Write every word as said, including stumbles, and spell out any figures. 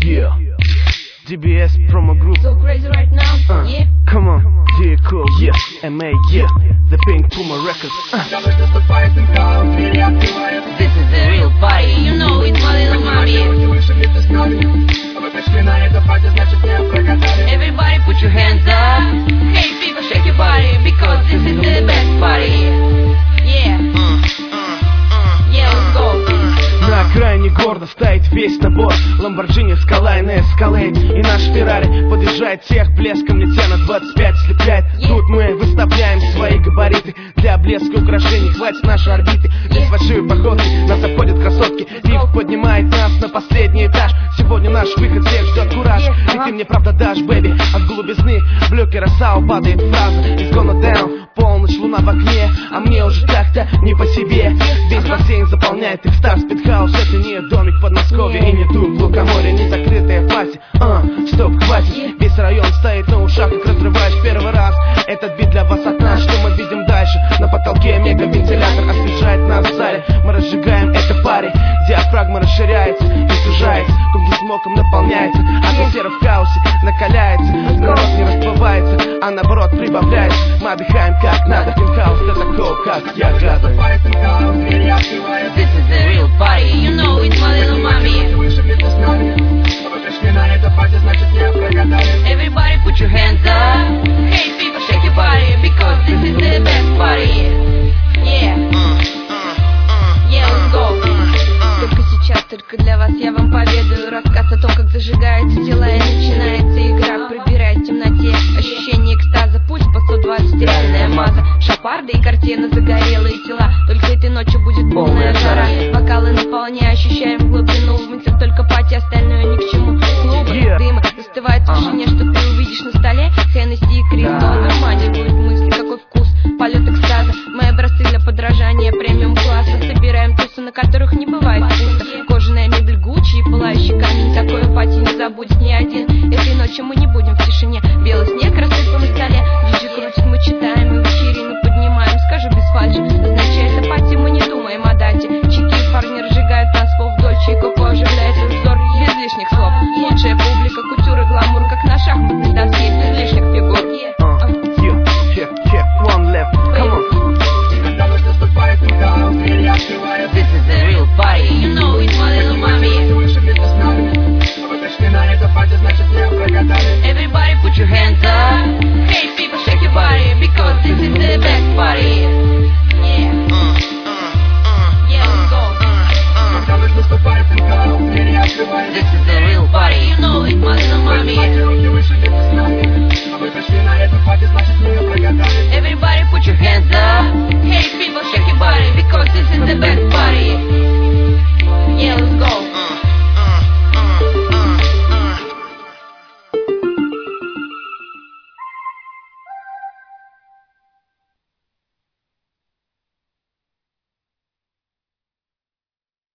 Yeah, ди би эс promo group. So crazy right now, uh, yeah. Come on, yeah, cool, yeah. эм эй, yeah. The Pink Puma Records. Uh. This is the real party, you know it's my little Maori. Everybody put your hands up. Hey people, shake your body, because this is the best party. Yeah, yeah, let's go. На окраине города стоит весь набор Lamborghini, Skyline, Escalade и наш Ferrari подъезжает всех блеском, летя на двадцать пять слепляет. Тут мы выставляем свои габариты для блеска украшений, хватит нашей орбиты. Здесь фальшивые походки, нас обходят красотки. Лифт поднимает нас на последний этаж. Сегодня наш выход, всех ждет кураж. И ты мне правда дашь, бэби. От голубизны блюки Росау падает фраза It's gonna down, полночь, луна в окне. А мне уже так-то не по себе. Весь бассейн заполняет экстаз. Спидхаус, это не домик в Подмосковье. И не тут, в Лукоморье, не закрытая пати. А, стоп, хватит. Весь район стоит на ушах, как разрываешь первый раз. Этот бит для вас от нас, что мы видим дальше. На потолке мега-вентилятор освежает нас в зале. Мы разжигаем это пари. Диафрагма расширяется и сужается. Круги смоком наполняется. Атмосфера в хаосе накаляется. Народ не расплывается, а наоборот прибавляется. Мы отдыхаем как надо. Пинхаус для такого, как я, гадов. This is the real party, you know it's